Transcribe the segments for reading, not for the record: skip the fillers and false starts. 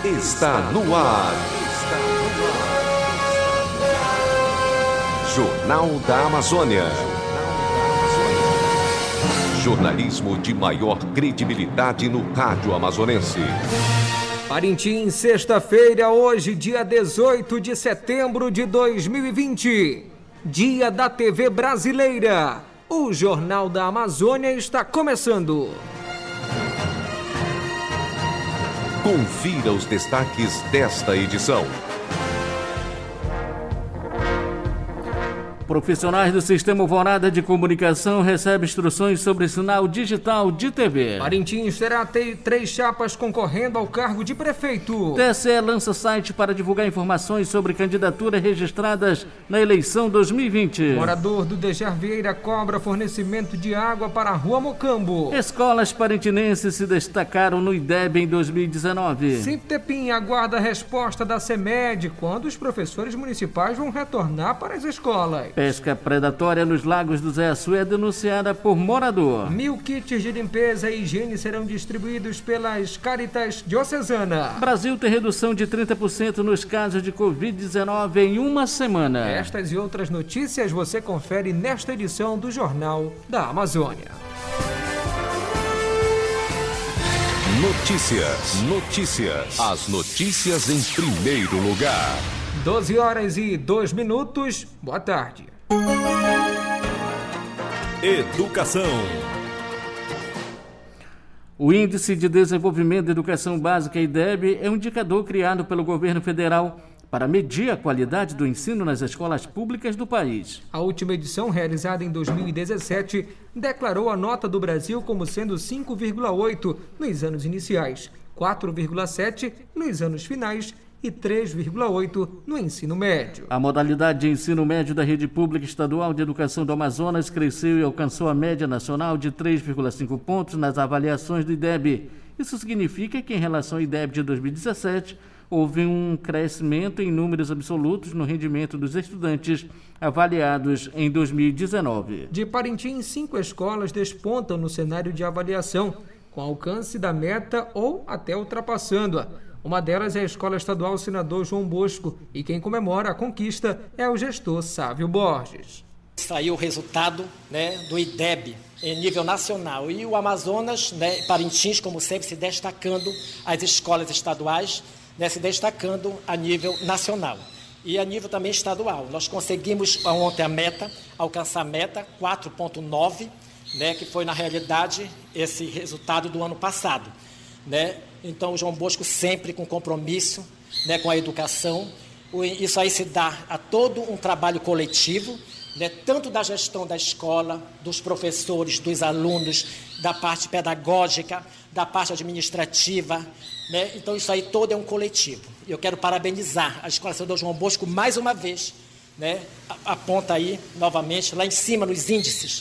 está no ar. Jornal da Amazônia. Jornalismo de maior credibilidade no rádio amazonense. Parintins, sexta-feira, hoje, dia 18 de setembro de 2020. Dia da TV brasileira. O Jornal da Amazônia está começando. Confira os destaques desta edição. Profissionais do Sistema Alvorada de Comunicação recebem instruções sobre sinal digital de TV. Parintins terá 3 chapas concorrendo ao cargo de prefeito. TSE lança site para divulgar informações sobre candidaturas registradas na eleição 2020. Morador do Dejar Vieira cobra fornecimento de água para a Rua Mocambo. Escolas parintinenses se destacaram no IDEB em 2019. Cintepim aguarda a resposta da CEMED quando os professores municipais vão retornar para as escolas. Pesca predatória nos lagos do Zé Açu é denunciada por morador. 1.000 kits de limpeza e higiene serão distribuídos pelas Caritas Diocesana. Brasil tem redução de 30% nos casos de Covid-19 em uma semana. Estas e outras notícias você confere nesta edição do Jornal da Amazônia. Notícias. As notícias em primeiro lugar. 12h02. Boa tarde. Educação. O Índice de Desenvolvimento da Educação Básica, IDEB, é um indicador criado pelo governo federal para medir a qualidade do ensino nas escolas públicas do país. A última edição, realizada em 2017, declarou a nota do Brasil como sendo 5,8 nos anos iniciais, 4,7 nos anos finais e 3,8 no ensino médio. A modalidade de ensino médio da Rede Pública Estadual de Educação do Amazonas cresceu e alcançou a média nacional de 3,5 pontos nas avaliações do IDEB. Isso significa que, em relação ao IDEB de 2017, houve um crescimento em números absolutos no rendimento dos estudantes avaliados em 2019. De Parintins, 5 escolas despontam no cenário de avaliação, com alcance da meta ou até ultrapassando-a. Uma delas é a Escola Estadual Senador João Bosco, e quem comemora a conquista é o gestor Sávio Borges. Saiu o resultado, do IDEB em nível nacional, e o Amazonas, Parintins, como sempre, se destacando, as escolas estaduais, se destacando a nível nacional e a nível também estadual. Nós conseguimos ontem alcançar a meta 4,9, que foi na realidade esse resultado do ano passado, Então, o João Bosco sempre com compromisso, com a educação. Isso aí se dá a todo um trabalho coletivo, tanto da gestão da escola, dos professores, dos alunos, da parte pedagógica, da parte administrativa, Então, isso aí todo é um coletivo. Eu quero parabenizar a Escola Senador João Bosco mais uma vez, aponta aí novamente lá em cima nos índices,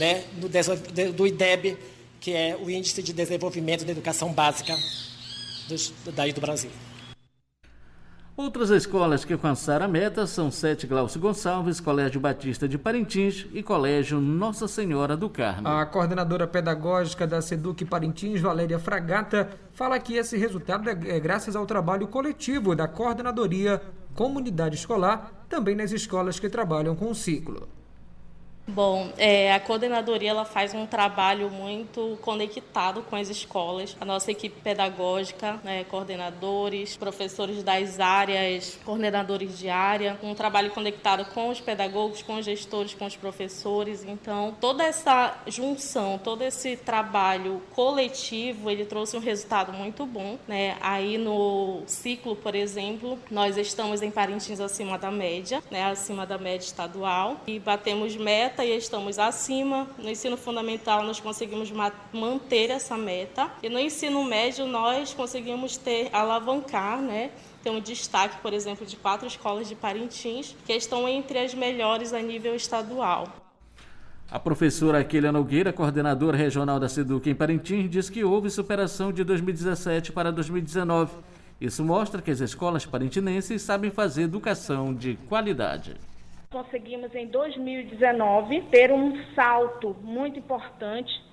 do IDEB, que é o Índice de Desenvolvimento da Educação Básica daí do Brasil. Outras escolas que alcançaram a meta são 7 Glaucio Gonçalves, Colégio Batista de Parintins e Colégio Nossa Senhora do Carmo. A coordenadora pedagógica da SEDUC Parintins, Valéria Fragata, fala que esse resultado é graças ao trabalho coletivo da coordenadoria Comunidade Escolar, também nas escolas que trabalham com o ciclo. Bom, a coordenadoria ela faz um trabalho muito conectado com as escolas. A nossa equipe pedagógica, coordenadores, professores das áreas, coordenadores de área, um trabalho conectado com os pedagogos, com os gestores, com os professores. Então, toda essa junção, todo esse trabalho coletivo, ele trouxe um resultado muito bom, Aí no ciclo, por exemplo, nós estamos em Parintins acima da média, acima da média estadual, e batemos meta e estamos acima. No ensino fundamental nós conseguimos manter essa meta, e no ensino médio nós conseguimos alavancar, Tem um destaque, por exemplo, de 4 escolas de Parintins que estão entre as melhores a nível estadual. A professora Aquília Nogueira, coordenadora regional da SEDUC em Parintins, diz que houve superação de 2017 para 2019. Isso mostra que as escolas parintinenses sabem fazer educação de qualidade. Conseguimos em 2019 ter um salto muito importante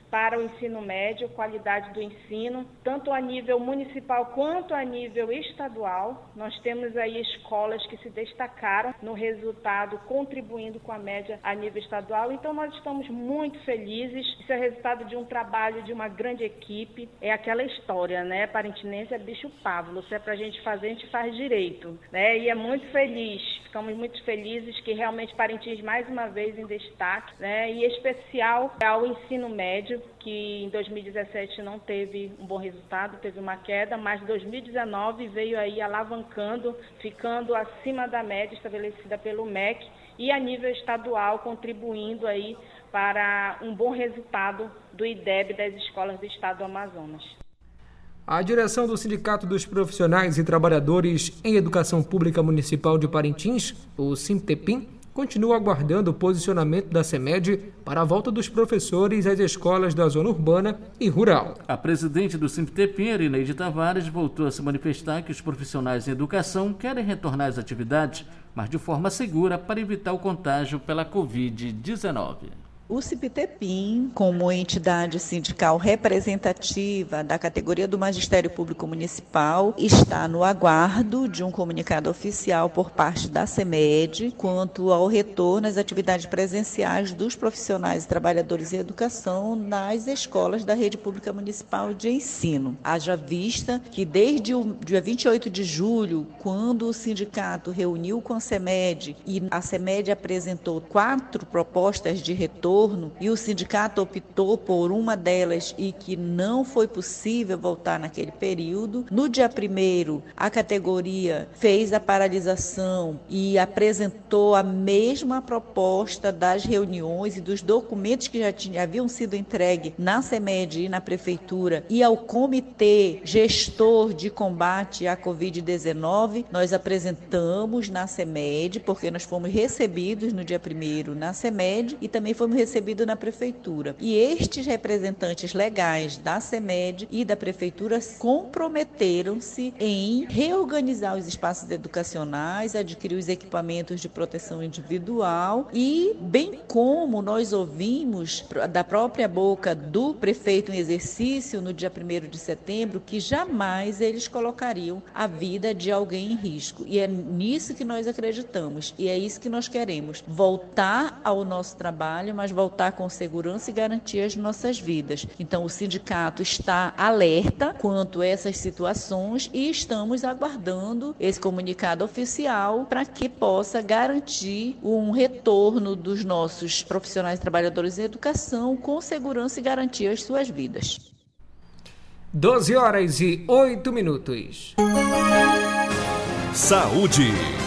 para o ensino médio, qualidade do ensino, tanto a nível municipal quanto a nível estadual. Nós temos aí escolas que se destacaram no resultado, contribuindo com a média a nível estadual. Então, nós estamos muito felizes. Isso é resultado de um trabalho de uma grande equipe. É aquela história, né? Parentinense é bicho Pavlo. Se é para a gente fazer, a gente faz direito, né? E é muito feliz. Ficamos muito felizes que realmente Parintins, mais uma vez, em destaque, né? E especial ao ensino médio, que em 2017 não teve um bom resultado, teve uma queda, mas 2019 veio aí alavancando, ficando acima da média estabelecida pelo MEC e a nível estadual contribuindo aí para um bom resultado do IDEB das escolas do estado do Amazonas. A direção do Sindicato dos Profissionais e Trabalhadores em Educação Pública Municipal de Parintins, o SINTEPIM, continua aguardando o posicionamento da CEMED para a volta dos professores às escolas da zona urbana e rural. A presidente do SINTEPIM, Irineide Tavares, voltou a se manifestar que os profissionais em educação querem retornar às atividades, mas de forma segura para evitar o contágio pela Covid-19. O SINTEPIM, como entidade sindical representativa da categoria do Magistério Público Municipal, está no aguardo de um comunicado oficial por parte da CEMED quanto ao retorno às atividades presenciais dos profissionais e trabalhadores em educação nas escolas da Rede Pública Municipal de Ensino. Haja vista que desde o dia 28 de julho, quando o sindicato reuniu com a CEMED e a CEMED apresentou 4 propostas de retorno, e o sindicato optou por uma delas e que não foi possível voltar naquele período. No dia 1º, a categoria fez a paralisação e apresentou a mesma proposta das reuniões e dos documentos que já haviam sido entregues na CEMED e na Prefeitura e ao Comitê Gestor de Combate à Covid-19. Nós apresentamos na CEMED, porque nós fomos recebidos no dia 1º na CEMED e também fomos recebido na Prefeitura. E estes representantes legais da CEMED e da Prefeitura comprometeram-se em reorganizar os espaços educacionais, adquirir os equipamentos de proteção individual e, bem como nós ouvimos da própria boca do prefeito em exercício no dia 1º de setembro, que jamais eles colocariam a vida de alguém em risco. E é nisso que nós acreditamos e é isso que nós queremos. Voltar ao nosso trabalho, mas voltar com segurança e garantir as nossas vidas. Então, o sindicato está alerta quanto a essas situações e estamos aguardando esse comunicado oficial para que possa garantir um retorno dos nossos profissionais e trabalhadores em educação com segurança e garantir as suas vidas. 12h08. Saúde.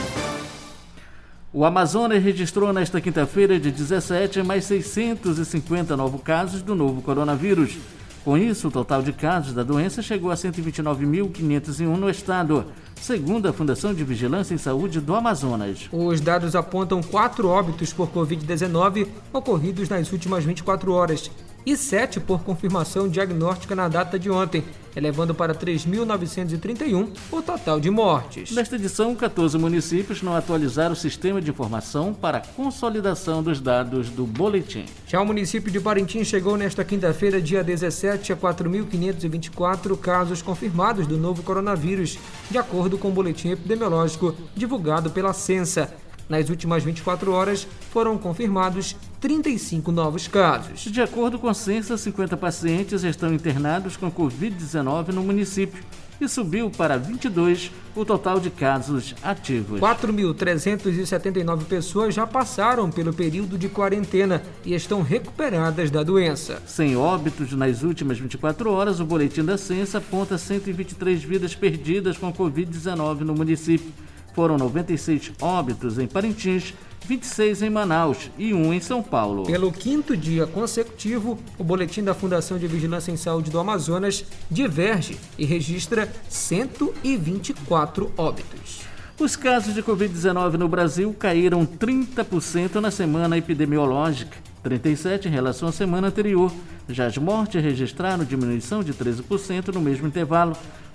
O Amazonas registrou nesta quinta-feira, dia 17, mais 650 novos casos do novo coronavírus. Com isso, o total de casos da doença chegou a 129.501 no estado, segundo a Fundação de Vigilância em Saúde do Amazonas. Os dados apontam 4 óbitos por Covid-19 ocorridos nas últimas 24 horas e 7 por confirmação diagnóstica na data de ontem, elevando para 3.931 o total de mortes. Nesta edição, 14 municípios não atualizaram o sistema de informação para a consolidação dos dados do boletim. Já o município de Parintins chegou nesta quinta-feira, dia 17, a 4.524 casos confirmados do novo coronavírus, de acordo com o boletim epidemiológico divulgado pela Censa. Nas últimas 24 horas, foram confirmados 35 novos casos. De acordo com a Censa, 50 pacientes estão internados com Covid-19 no município e subiu para 22 o total de casos ativos. 4.379 pessoas já passaram pelo período de quarentena e estão recuperadas da doença. Sem óbitos nas últimas 24 horas, o boletim da Censa aponta 123 vidas perdidas com Covid-19 no município. Foram 96 óbitos em Parintins, 26 em Manaus e 1 em São Paulo. Pelo 5º dia consecutivo, o boletim da Fundação de Vigilância em Saúde do Amazonas diverge e registra 124 óbitos. Os casos de Covid-19 no Brasil caíram 30% na semana epidemiológica, 37% em relação à semana anterior. Já as mortes registraram diminuição de 13% no mesmo intervalo.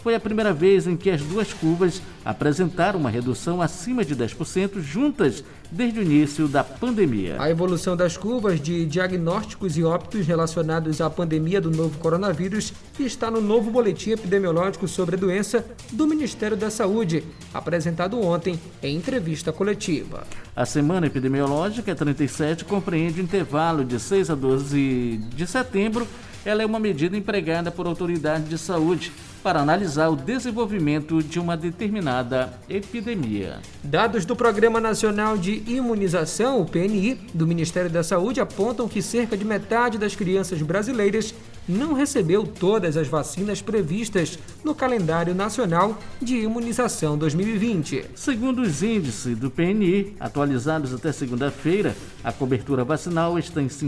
Foi a primeira vez em que as duas curvas apresentaram uma redução acima de 10% juntas desde o início da pandemia. A evolução das curvas de diagnósticos e óbitos relacionados à pandemia do novo coronavírus está no novo boletim epidemiológico sobre a doença do Ministério da Saúde, apresentado ontem em entrevista coletiva. A semana epidemiológica 37 compreende o intervalo de 6 a 12 de setembro. Ela é uma medida empregada por autoridades de saúde para analisar o desenvolvimento de uma determinada epidemia. Dados do Programa Nacional de Imunização, o PNI, do Ministério da Saúde apontam que cerca de metade das crianças brasileiras não recebeu todas as vacinas previstas no calendário nacional de imunização 2020. Segundo os índices do PNI, atualizados até segunda-feira, a cobertura vacinal está em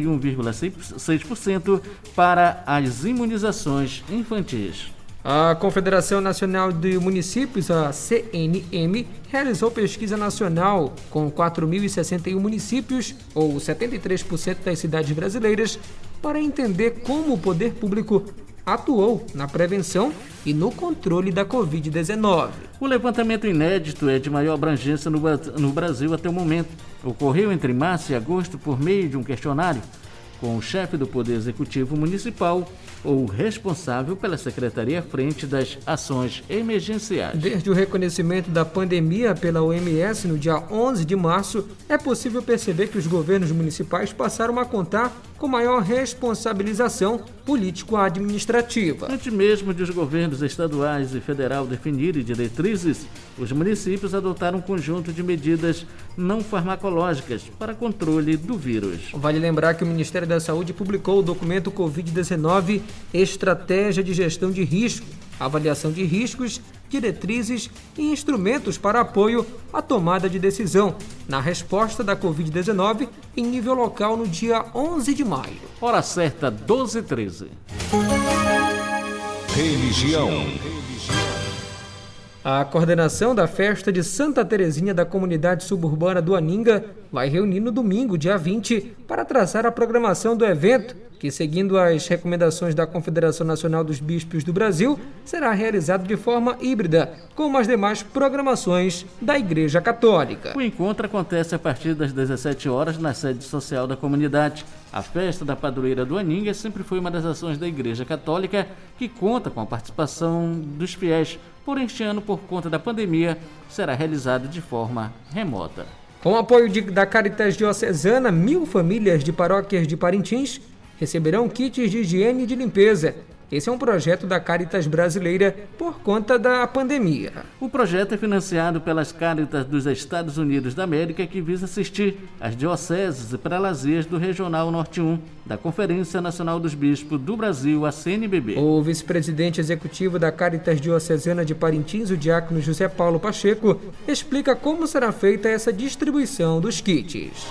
51,6% para as imunizações infantis. A Confederação Nacional de Municípios, a CNM, realizou pesquisa nacional com 4.061 municípios, ou 73% das cidades brasileiras, para entender como o poder público atuou na prevenção e no controle da Covid-19. O levantamento inédito é de maior abrangência no Brasil até o momento. Ocorreu entre março e agosto por meio de um questionário com o chefe do Poder Executivo Municipal ou responsável pela Secretaria à frente das ações emergenciais. Desde o reconhecimento da pandemia pela OMS no dia 11 de março, é possível perceber que os governos municipais passaram a contar com maior responsabilização político-administrativa. Antes mesmo de os governos estaduais e federal definirem diretrizes, os municípios adotaram um conjunto de medidas não farmacológicas para controle do vírus. Vale lembrar que o Ministério da Saúde publicou o documento Covid-19 Estratégia de Gestão de Risco, Avaliação de Riscos, Diretrizes e Instrumentos para Apoio à Tomada de Decisão na resposta da Covid-19 em nível local no dia 11 de maio. Hora certa, 12h13. Religião. A coordenação da festa de Santa Terezinha da comunidade suburbana do Aninga vai reunir no domingo, dia 20, para traçar a programação do evento, que, seguindo as recomendações da Confederação Nacional dos Bispos do Brasil, será realizado de forma híbrida, como as demais programações da Igreja Católica. O encontro acontece a partir das 17 horas na sede social da comunidade. A festa da padroeira do Aninga sempre foi uma das ações da Igreja Católica, que conta com a participação dos fiéis. Porém, este ano, por conta da pandemia, será realizado de forma remota. Com o apoio da Caritas Diocesana, 1.000 famílias de paróquias de Parintins receberão kits de higiene e de limpeza. Esse é um projeto da Caritas brasileira por conta da pandemia. O projeto é financiado pelas Caritas dos Estados Unidos da América, que visa assistir às dioceses e prelazias do Regional Norte 1 da Conferência Nacional dos Bispos do Brasil, a CNBB. O vice-presidente executivo da Caritas Diocesana de Parintins, o diácono José Paulo Pacheco, explica como será feita essa distribuição dos kits.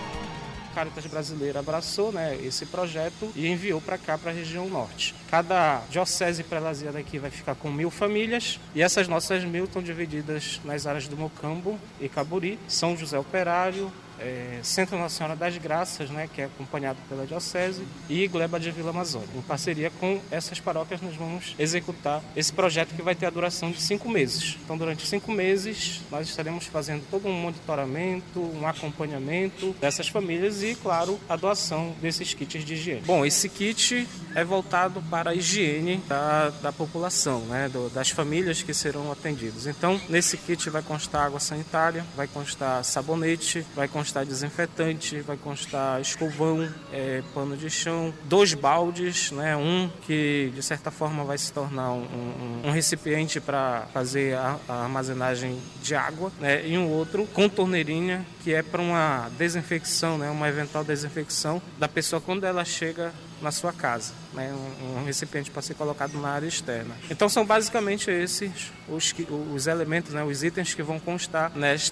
A Caritas brasileira abraçou, esse projeto e enviou para cá, para a região norte. Cada diocese e prelazia daqui vai ficar com 1.000 famílias e essas nossas 1.000 estão divididas nas áreas do Mocambo e Caburi, São José Operário, Centro Nossa Senhora das Graças, que é acompanhado pela Diocese, e Gleba de Vila Amazônia. Em parceria com essas paróquias, nós vamos executar esse projeto que vai ter a duração de 5 meses. Então, durante 5 meses, nós estaremos fazendo todo um monitoramento, um acompanhamento dessas famílias e, claro, a doação desses kits de higiene. Bom, esse kit é voltado para a higiene da população, das famílias que serão atendidas. Então, nesse kit vai constar água sanitária, vai constar sabonete, vai constar desinfetante, vai constar escovão, pano de chão, 2 baldes, um que de certa forma vai se tornar um recipiente para fazer a armazenagem de água, e um outro com torneirinha, que é para uma desinfecção, uma eventual desinfecção da pessoa quando ela chega na sua casa, um recipiente para ser colocado na área externa. Então são basicamente esses os elementos, os itens que vão constar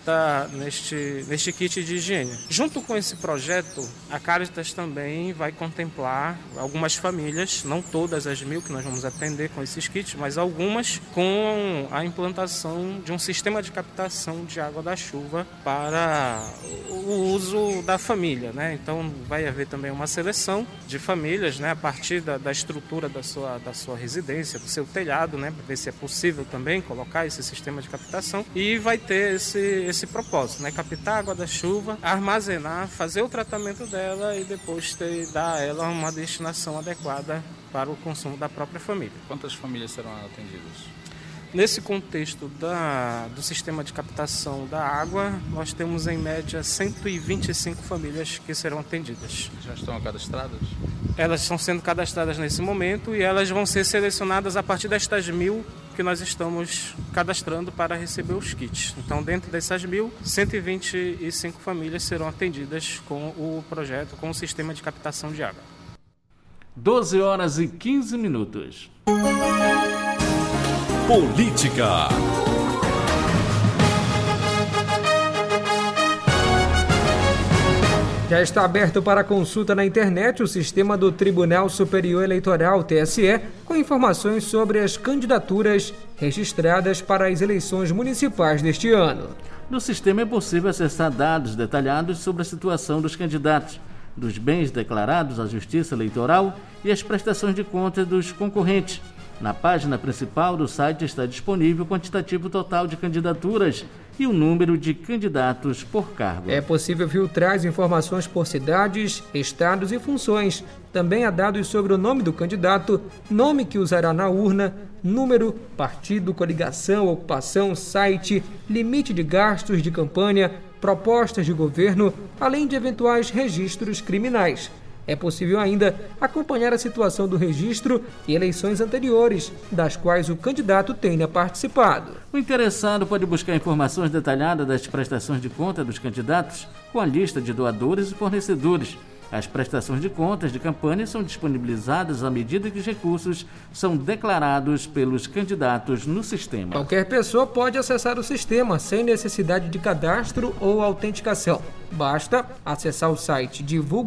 neste kit de higiene. Junto com esse projeto, a Caritas também vai contemplar algumas famílias, não todas as 1.000 que nós vamos atender com esses kits, mas algumas com a implantação de um sistema de captação de água da chuva para o uso da família, Então vai haver também uma seleção de famílias famílias, né, a partir da estrutura da sua residência, do seu telhado, né, para ver se é possível também colocar esse sistema de captação, e vai ter esse propósito, né, captar a água da chuva, armazenar, fazer o tratamento dela e depois dar a ela uma destinação adequada para o consumo da própria família. Quantas famílias serão atendidas? Nesse contexto do sistema de captação da água, nós temos em média 125 famílias que serão atendidas. Já estão cadastradas? Elas estão sendo cadastradas nesse momento e elas vão ser selecionadas a partir destas 1.000 que nós estamos cadastrando para receber os kits. Então, dentro dessas 1.000, 125 famílias serão atendidas com o projeto, com o sistema de captação de água. 12h15. Política. Já está aberto para consulta na internet o sistema do Tribunal Superior Eleitoral, TSE, com informações sobre as candidaturas registradas para as eleições municipais deste ano. No sistema é possível acessar dados detalhados sobre a situação dos candidatos, dos bens declarados à Justiça Eleitoral e as prestações de contas dos concorrentes. Na página principal do site está disponível o quantitativo total de candidaturas e o número de candidatos por cargo. É possível filtrar as informações por cidades, estados e funções. Também há dados sobre o nome do candidato, nome que usará na urna, número, partido, coligação, ocupação, site, limite de gastos de campanha, propostas de governo, além de eventuais registros criminais. É possível ainda acompanhar a situação do registro e eleições anteriores, das quais o candidato tenha participado. O interessado pode buscar informações detalhadas das prestações de conta dos candidatos com a lista de doadores e fornecedores. As prestações de contas de campanha são disponibilizadas à medida que os recursos são declarados pelos candidatos no sistema. Qualquer pessoa pode acessar o sistema sem necessidade de cadastro ou autenticação. Basta acessar o site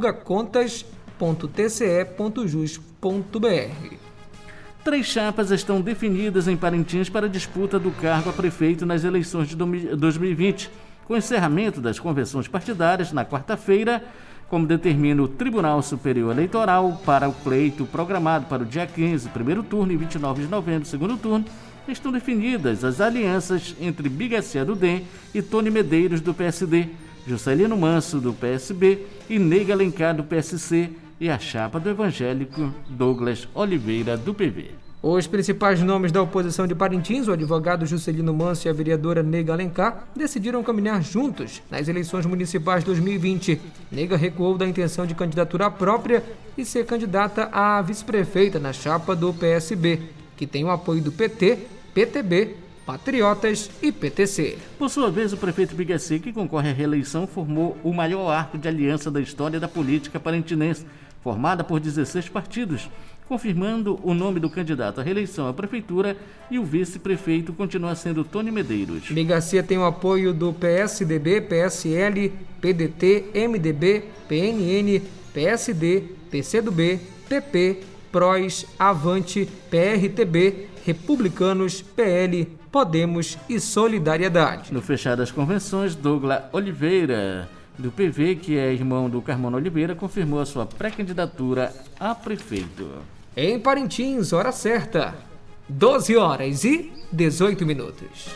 divulgacontas.tce.jus.br. 3 chapas estão definidas em Parintins para a disputa do cargo a prefeito nas eleições de 2020, com o encerramento das convenções partidárias na quarta-feira, como determina o Tribunal Superior Eleitoral, para o pleito programado para o dia 15, primeiro turno, e 29 de novembro, segundo turno, estão definidas as alianças entre Bigacia do DEM e Tony Medeiros, do PSD, Juscelino Manso, do PSB, e Neiga Alencar, do PSC, e a chapa do evangélico Douglas Oliveira, do PV. Os principais nomes da oposição de Parintins, o advogado Juscelino Manso e a vereadora Neiga Alencar, decidiram caminhar juntos nas eleições municipais 2020. Neiga recuou da intenção de candidatura própria e ser candidata a vice-prefeita na chapa do PSB, que tem o apoio do PT, PTB, Patriotas e PTC. Por sua vez, o prefeito Bigaci, que concorre à reeleição, formou o maior arco de aliança da história da política parintinense, formada por 16 partidos, confirmando o nome do candidato à reeleição à prefeitura, e o vice-prefeito continua sendo Tony Medeiros. Bigacia tem o apoio do PSDB, PSL, PDT, MDB, PNN, PSD, PCdoB, PP, PROS, Avante, PRTB, Republicanos, PL, Podemos e Solidariedade. No fechar das convenções, Douglas Oliveira, do PV, que é irmão do Carmona Oliveira, confirmou a sua pré-candidatura a prefeito. Em Parintins, hora certa, 12h18.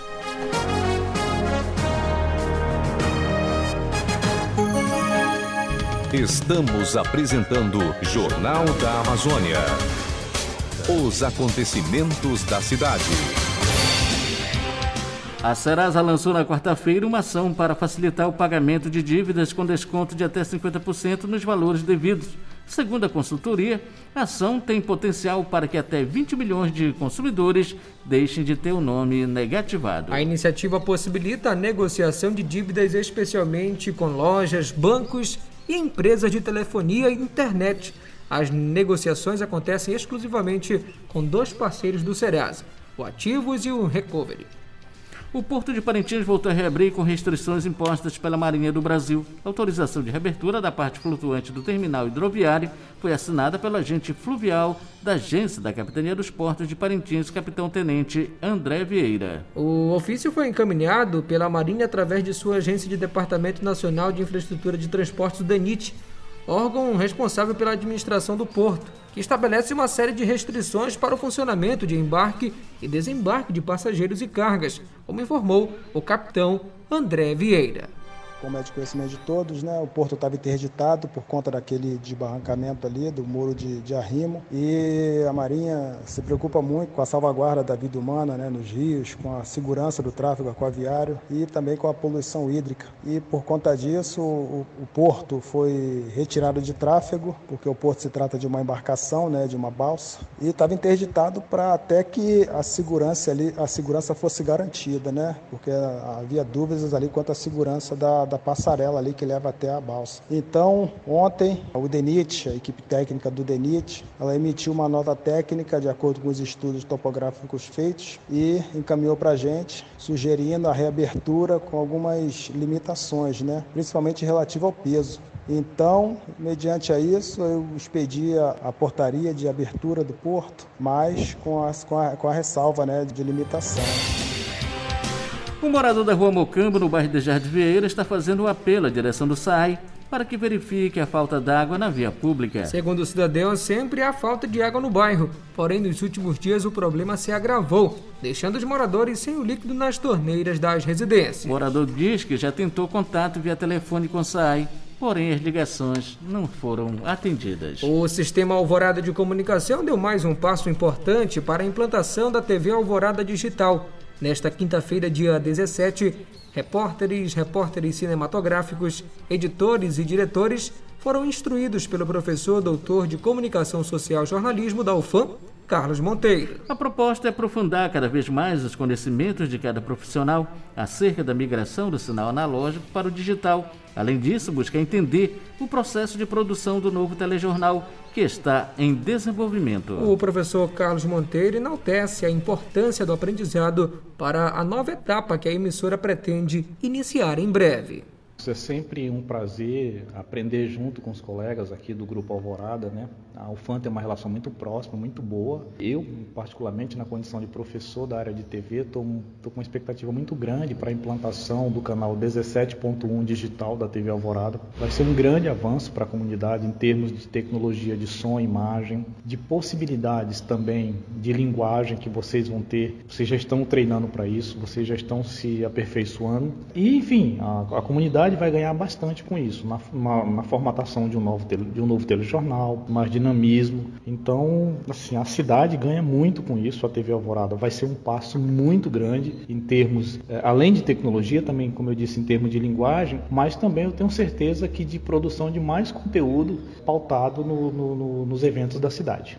Estamos apresentando Jornal da Amazônia. Os acontecimentos da cidade. A Serasa lançou na quarta-feira uma ação para facilitar o pagamento de dívidas com desconto de até 50% nos valores devidos. Segundo a consultoria, a ação tem potencial para que até 20 milhões de consumidores deixem de ter o nome negativado. A iniciativa possibilita a negociação de dívidas especialmente com lojas, bancos e empresas de telefonia e internet. As negociações acontecem exclusivamente com 2 parceiros do Serasa, o Ativos e o Recovery. O Porto de Parintins voltou a reabrir com restrições impostas pela Marinha do Brasil. A autorização de reabertura da parte flutuante do terminal hidroviário foi assinada pelo agente fluvial da Agência da Capitania dos Portos de Parintins, capitão-tenente André Vieira. O ofício foi encaminhado pela Marinha através de sua agência de Departamento Nacional de Infraestrutura de Transportes, o DENIT. órgão responsável pela administração do porto, que estabelece uma série de restrições para o funcionamento de embarque e desembarque de passageiros e cargas, como informou o capitão André Vieira. Como é de conhecimento de todos, né, o porto estava interditado por conta daquele desbarrancamento ali, do muro de arrimo, e a Marinha se preocupa muito com a salvaguarda da vida humana, né, nos rios, com a segurança do tráfego aquaviário e também com a poluição hídrica. E por conta disso, o porto foi retirado de tráfego, porque o porto se trata de uma embarcação, né, de uma balsa, e estava interditado para até que a segurança fosse garantida, né, porque havia dúvidas ali quanto à segurança da passarela ali que leva até a balsa. Então, ontem, o DENIT, a equipe técnica do DENIT, ela emitiu uma nota técnica de acordo com os estudos topográficos feitos e encaminhou para a gente, sugerindo a reabertura com algumas limitações, né? Principalmente relativa ao peso. Então, mediante a isso, eu expedi a portaria de abertura do porto, mas com a ressalva, né, de limitação. O morador da Rua Mocambo, no bairro de Jardim Vieira, está fazendo um apelo à direção do SAI para que verifique a falta d'água na via pública. Segundo o cidadão, sempre há falta de água no bairro, porém nos últimos dias o problema se agravou, deixando os moradores sem o líquido nas torneiras das residências. O morador diz que já tentou contato via telefone com o SAI, porém as ligações não foram atendidas. O Sistema Alvorada de Comunicação deu mais um passo importante para a implantação da TV Alvorada Digital. Nesta quinta-feira, dia 17, repórteres cinematográficos, editores e diretores foram instruídos pelo professor doutor de Comunicação Social e Jornalismo da UFAM, Carlos Monteiro. A proposta é aprofundar cada vez mais os conhecimentos de cada profissional acerca da migração do sinal analógico para o digital. Além disso, busca entender o processo de produção do novo telejornal, que está em desenvolvimento. O professor Carlos Monteiro enaltece a importância do aprendizado para a nova etapa que a emissora pretende iniciar em breve. É sempre um prazer aprender junto com os colegas aqui do Grupo Alvorada, né? A UFAM tem uma relação muito próxima, muito boa. Eu, particularmente, na condição de professor da área de TV, estou com uma expectativa muito grande para a implantação do canal 17.1 digital da TV Alvorada. Vai ser um grande avanço para a comunidade em termos de tecnologia de som e imagem, de possibilidades também de linguagem que vocês vão ter. Vocês já estão treinando para isso, vocês já estão se aperfeiçoando. E, enfim, a comunidade vai ganhar bastante com isso, na formatação de um novo telejornal, mais dinamismo. Então, assim, a cidade ganha muito com isso, a TV Alvorada vai ser um passo muito grande em termos, além de tecnologia, também, como eu disse, em termos de linguagem, mas também eu tenho certeza que de produção de mais conteúdo pautado nos eventos da cidade.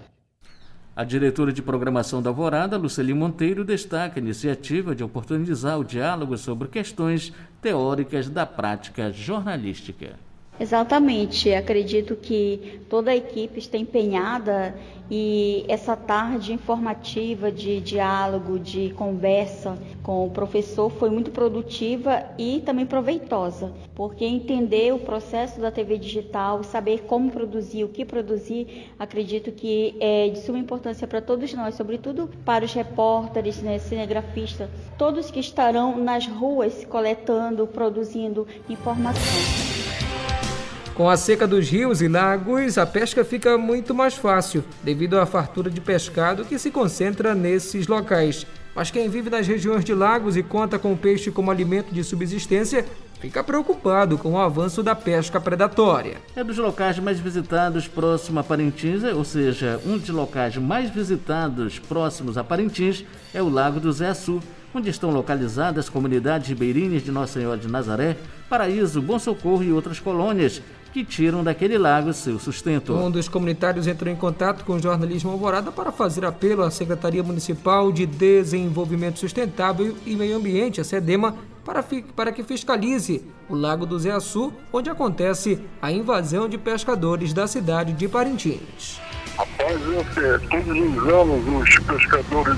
A diretora de programação da Alvorada, Luceli Monteiro, destaca a iniciativa de oportunizar o diálogo sobre questões teóricas da prática jornalística. Exatamente, acredito que toda a equipe está empenhada e essa tarde informativa de diálogo, de conversa com o professor foi muito produtiva e também proveitosa, porque entender o processo da TV digital, saber como produzir, o que produzir, acredito que é de suma importância para todos nós, sobretudo para os repórteres, né, cinegrafistas, todos que estarão nas ruas coletando, produzindo informação. Com a seca dos rios e lagos, a pesca fica muito mais fácil, devido à fartura de pescado que se concentra nesses locais. Mas quem vive nas regiões de lagos e conta com o peixe como alimento de subsistência, fica preocupado com o avanço da pesca predatória. É dos locais mais visitados próximo a Parintins, ou seja, um dos locais mais visitados próximos a Parintins é o Lago do Zé Assu, onde estão localizadas as comunidades ribeirinhas de Nossa Senhora de Nazaré, Paraíso, Bom Socorro e outras colônias, que tiram daquele lago seu sustento. Um dos comunitários entrou em contato com o jornalismo Alvorada para fazer apelo à Secretaria Municipal de Desenvolvimento Sustentável e Meio Ambiente, a SEDEMA, para que fiscalize o Lago do Zé Assu, onde acontece a invasão de pescadores da cidade de Parintins. Rapaz, todos os anos os pescadores,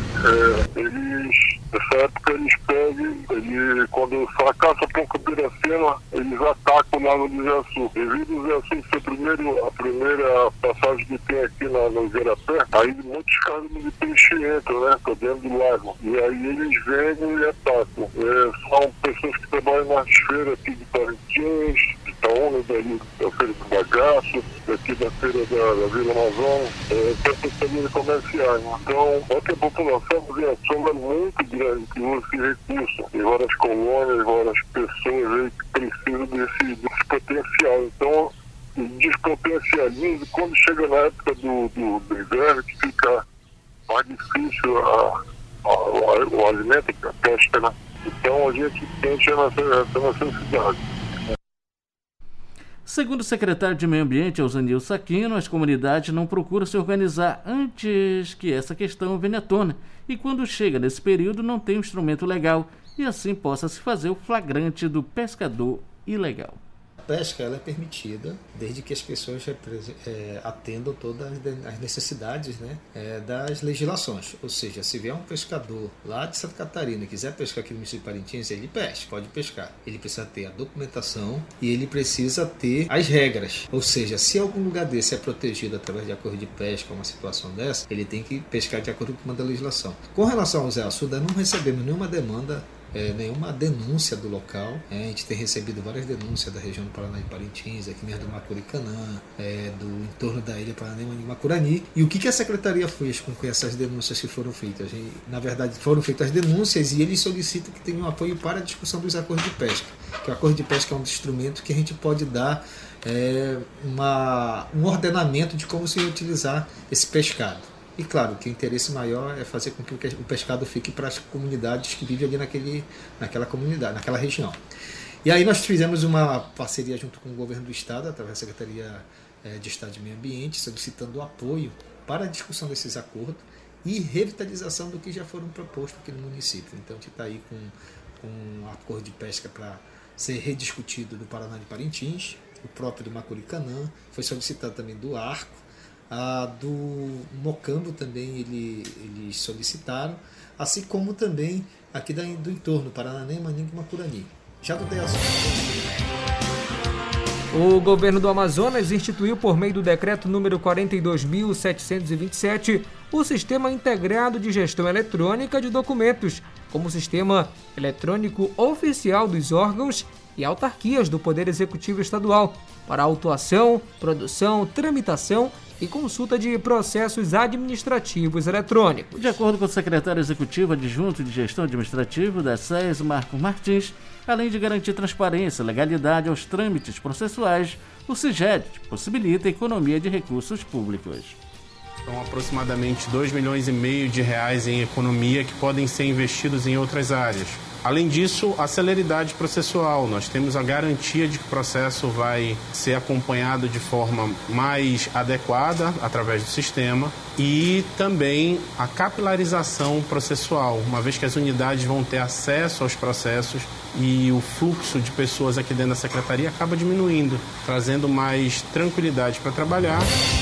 nessa época eles pegam, quando fracassa pouco Piracema, eles atacam o Lago do Zé Assu. Devido ao Zé Assu ser a primeira passagem que tem aqui no Igarapé, aí muitos carros de peixe entram, né, pra dentro do lago. E aí eles vêm e atacam. São pessoas que trabalham nas feiras aqui de Parintins, de Itaúna, da Feira do Bagaço, Amazonas, para pescadores comerciais. Então, é que a população vê a soma muito grande que usa esse recurso. Tem várias colônias, várias pessoas aí que precisam desse potencial. Então, despotencializa quando chega na época do inverno, que fica mais difícil o alimento, a pesca, né? Então, a gente tem essa necessidade. Segundo o secretário de Meio Ambiente, Eusanil Saquino, as comunidades não procuram se organizar antes que essa questão venha à tona e quando chega nesse período não tem um instrumento legal e assim possa se fazer o flagrante do pescador ilegal. A pesca ela é permitida desde que as pessoas atendam todas as necessidades, né, das legislações. Ou seja, se vier um pescador lá de Santa Catarina e quiser pescar aqui no município de Parintins, ele pesca, pode pescar. Ele precisa ter a documentação e ele precisa ter as regras. Ou seja, se algum lugar desse é protegido através de acordo de pesca, uma situação dessa, ele tem que pescar de acordo com o que manda a legislação. Com relação ao Zé Assuda, não recebemos nenhuma demanda, nenhuma denúncia do local. A gente tem recebido várias denúncias da região do Paraná e Parintins, aqui mesmo do Macuricanã, do entorno da ilha Paranaíba de Macurani. E o que a Secretaria fez com essas denúncias que foram feitas? Na verdade, foram feitas denúncias e eles solicitam que tenha um apoio para a discussão dos acordos de pesca. Que o acordo de pesca é um instrumento que a gente pode dar um ordenamento de como se utilizar esse pescado. E claro, que o interesse maior é fazer com que o pescado fique para as comunidades que vivem ali naquela comunidade, naquela região. E aí nós fizemos uma parceria junto com o governo do estado, através da Secretaria de Estado de Meio Ambiente, solicitando apoio para a discussão desses acordos e revitalização do que já foram propostos aqui no município. Então a gente está aí com um acordo de pesca para ser rediscutido do Paraná de Parintins, o próprio do Macuricanã, foi solicitado também do Arco, do Mocambo também eles solicitaram, assim como também aqui do entorno, Paranané, Maningue e Macurani. Já do DEASO. O governo do Amazonas instituiu por meio do decreto número 42.727 o Sistema Integrado de Gestão Eletrônica de Documentos, como sistema eletrônico oficial dos órgãos e autarquias do Poder Executivo Estadual, para autuação, produção, tramitação e consulta de processos administrativos eletrônicos. De acordo com o secretário executivo adjunto de Gestão Administrativa da SES, Marcos Martins, além de garantir transparência e legalidade aos trâmites processuais, o SIGED possibilita a economia de recursos públicos. São aproximadamente R$2,5 milhões em economia que podem ser investidos em outras áreas. Além disso, a celeridade processual. Nós temos a garantia de que o processo vai ser acompanhado de forma mais adequada através do sistema e também a capilarização processual, uma vez que as unidades vão ter acesso aos processos e o fluxo de pessoas aqui dentro da secretaria acaba diminuindo, trazendo mais tranquilidade para trabalhar.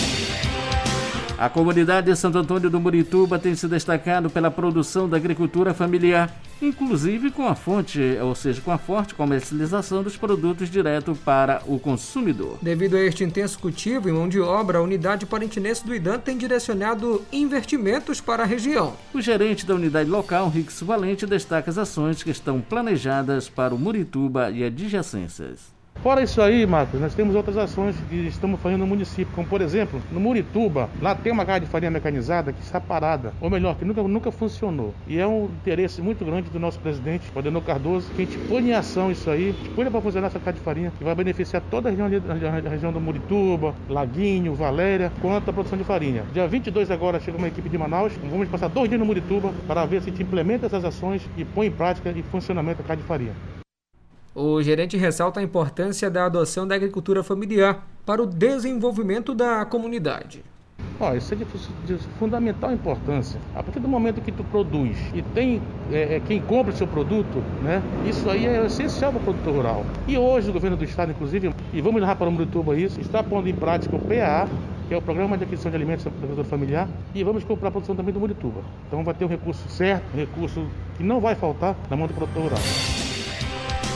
A comunidade de Santo Antônio do Murituba tem se destacado pela produção da agricultura familiar, inclusive com a forte comercialização dos produtos direto para o consumidor. Devido a este intenso cultivo e mão de obra, a unidade parintinense do IDAN tem direcionado investimentos para a região. O gerente da unidade local, Rix Valente, destaca as ações que estão planejadas para o Murituba e adjacências. Fora isso aí, Marcos, nós temos outras ações que estamos fazendo no município, como por exemplo, no Murituba, lá tem uma casa de farinha mecanizada que está parada, ou melhor, que nunca funcionou. E é um interesse muito grande do nosso presidente, Adenor Cardoso, que a gente põe em ação isso aí, a gente põe para funcionar essa casa de farinha, que vai beneficiar toda a região do Murituba, Laguinho, Valéria, quanto à produção de farinha. Dia 22 agora chega uma equipe de Manaus, vamos passar 2 dias no Murituba para ver se a gente implementa essas ações e põe em prática e funcionamento a casa de farinha. O gerente ressalta a importância da adoção da agricultura familiar para o desenvolvimento da comunidade. Isso é de fundamental importância. A partir do momento que tu produz e tem quem compra o seu produto, né, isso aí é essencial para o produtor rural. E hoje o governo do estado, inclusive, e vamos levar para o Murituba isso, está pondo em prática o PAA, que é o Programa de Aquisição de Alimentos da Agricultura Familiar, e vamos comprar a produção também do Murituba. Então vai ter um recurso certo, um recurso que não vai faltar na mão do produtor rural.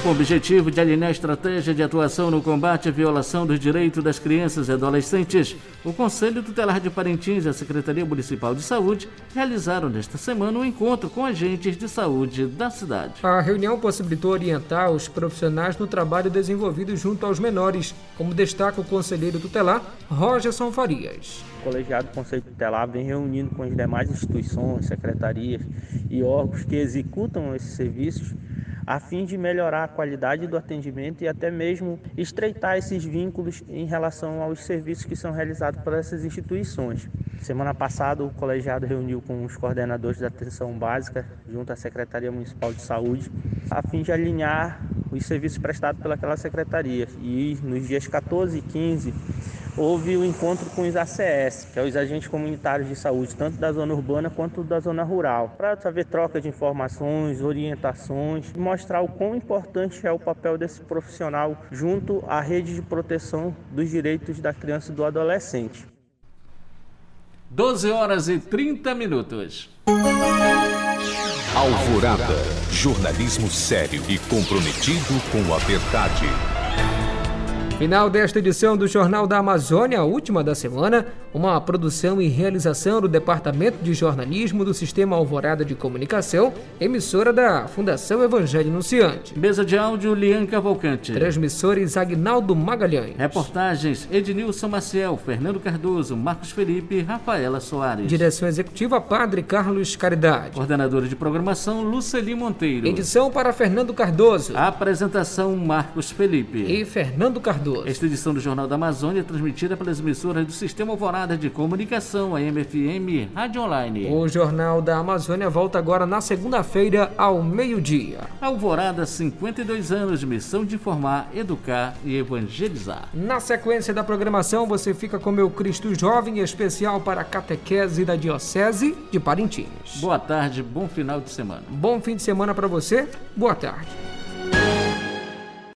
Com o objetivo de alinhar a estratégia de atuação no combate à violação dos direitos das crianças e adolescentes, o Conselho Tutelar de Parintins e a Secretaria Municipal de Saúde realizaram nesta semana um encontro com agentes de saúde da cidade. A reunião possibilitou orientar os profissionais no trabalho desenvolvido junto aos menores, como destaca o conselheiro tutelar Rogerson Farias. O colegiado do Conselho Tutelar vem reunindo com as demais instituições, secretarias e órgãos que executam esses serviços a fim de melhorar a qualidade do atendimento e até mesmo estreitar esses vínculos em relação aos serviços que são realizados por essas instituições. Semana passada, o colegiado reuniu com os coordenadores da atenção básica junto à Secretaria Municipal de Saúde a fim de alinhar os serviços prestados pelaquela secretaria. E nos dias 14 e 15, houve o encontro com os ACS, que são os agentes comunitários de saúde, tanto da zona urbana quanto da zona rural, para haver troca de informações, orientações e mostrar o quão importante é o papel desse profissional junto à rede de proteção dos direitos da criança e do adolescente. 12 horas e 30 minutos. Alvorada, jornalismo sério e comprometido com a verdade. Final desta edição do Jornal da Amazônia, a última da semana, uma produção e realização do Departamento de Jornalismo do Sistema Alvorada de Comunicação, emissora da Fundação Evangelho Anunciante. Mesa de áudio, Lian Cavalcante. Transmissores, Agnaldo Magalhães. Reportagens, Ednilson Maciel, Fernando Cardoso, Marcos Felipe, Rafaela Soares. Direção executiva, Padre Carlos Caridade. Coordenadora de programação, Luceli Monteiro. Edição para Fernando Cardoso. Apresentação, Marcos Felipe. E Fernando Cardoso. Esta edição do Jornal da Amazônia é transmitida pelas emissoras do Sistema Alvorada de Comunicação, AM/FM, Rádio Online. O Jornal da Amazônia volta agora na segunda-feira, ao meio-dia. Alvorada, 52 anos, missão de informar, educar e evangelizar. Na sequência da programação, você fica com Meu Cristo Jovem, especial para a catequese da Diocese de Parintins. Boa tarde, bom final de semana. Bom fim de semana para você, boa tarde.